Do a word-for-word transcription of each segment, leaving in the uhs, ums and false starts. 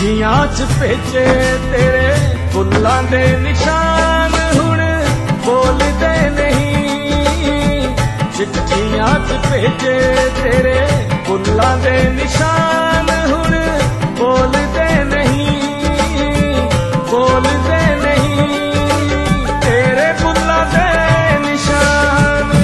चिट्ठियां च भेजे तेरे फुल्लां दे निशान हुण बोलदे नहीं। चिट्ठियां च भेजे तेरे फुल्लां दे निशान हुण बोलदे नहीं, बोलदे नहीं तेरे फुल्लां दे निशान।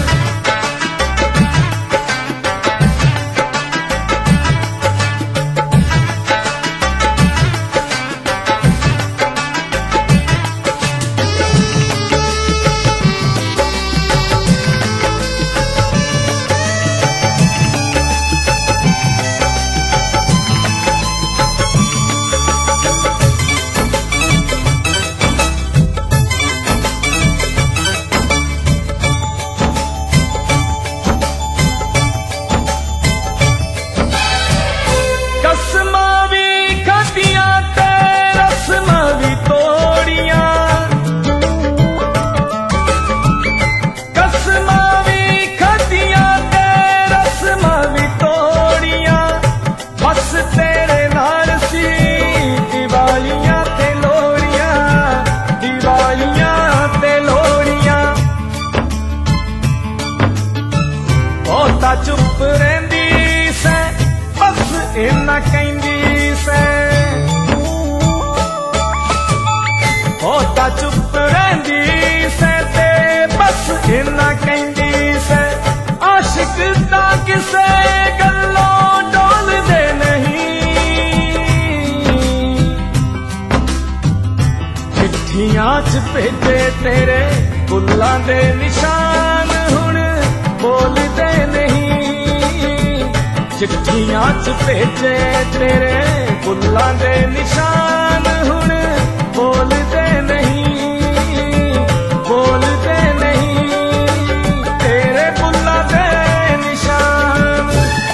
चुप रहिंदी सै बस इन्ना कहंदी सै, होता चुप रहिंदी सै ते बस इन्ना कहंदी सै। आशिक दा किसे गल्लों डोलदे नहीं। चिट्ठियां च भेजे तेरे फुल्लां दे निशान हुण बोलदे नहीं। चिट्ठियां च भेजे तेरे फुल्लां दे निशान हुण बोलदे नहीं, बोलदे नहीं तेरे फुल्लां दे निशान।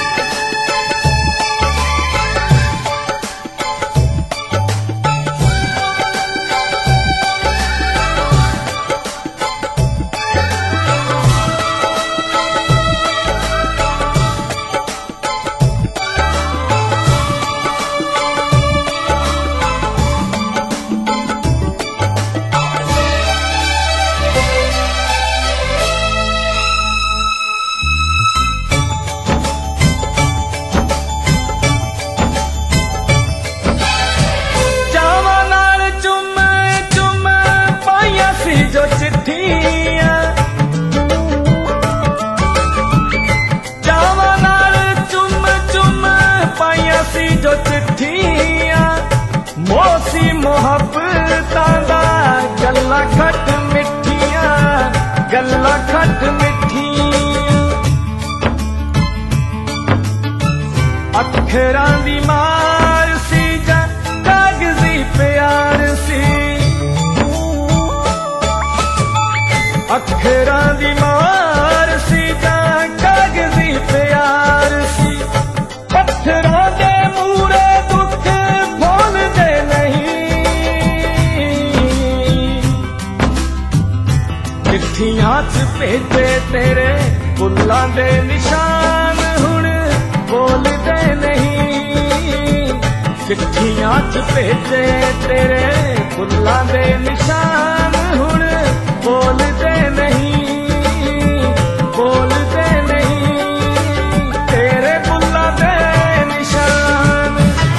जो चिट्ठियां चावां नाल चुम चुम पाइयां सी जो चिट्ठियां, मोसी मुहब्बतां दा गल्लां खट मिठियां, गल्लां खट मिठियां। अखरां दी मार सी जां कागजी प्यार सी, अखरां दी मार सी जां कागजी प्यार सी। पत्थरां दे मूरे दुख भोलदे नहीं। चिट्ठियां च भेजे तेरे फुल्लां दे निशान हुण बोलदे नहीं। चिट्ठियां च भेजे तेरे फुल्लां दे निशान हुण बोलदे नहीं, बोलदे नहीं तेरे फुल्लां दे निशान।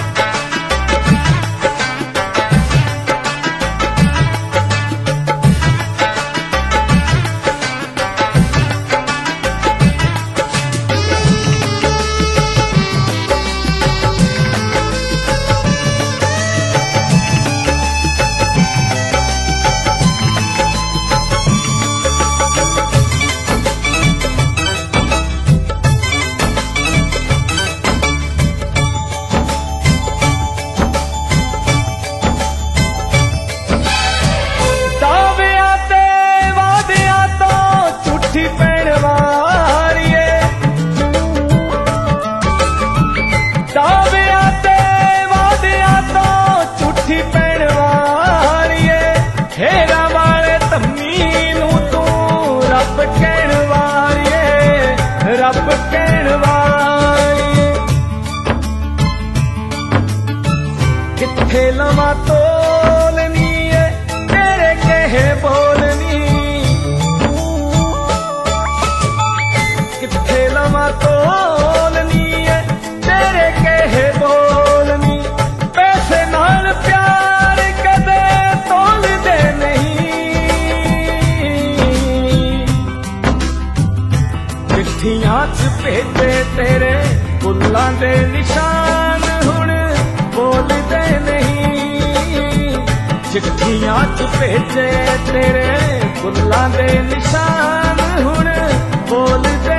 रब कहण वाली ਤੋਲ ਨੀ ਏ ਤੇਰੇ ਕਹੇ ਬੋਲ ਨੀ ਪੈਸੇ ਨਾਲ ਪਿਆਰ ਕਦੇ ਤੋਲਦੇ ਨਹੀਂ ਚਿੱਠੀਆਂ ਚ ਭੇਜੇ ਤੇਰੇ ਫੁੱਲਾਂ ਦੇ ਨਿਸ਼ਾਨ ਹੁਣ ਬੋਲਦੇ ਨਹੀਂ ਚਿੱਠੀਆਂ ਚ ਭੇਜੇ ਤੇਰੇ ਫੁੱਲਾਂ ਦੇ ਨਿਸ਼ਾਨ ਹੁਣ ਬੋਲਦੇ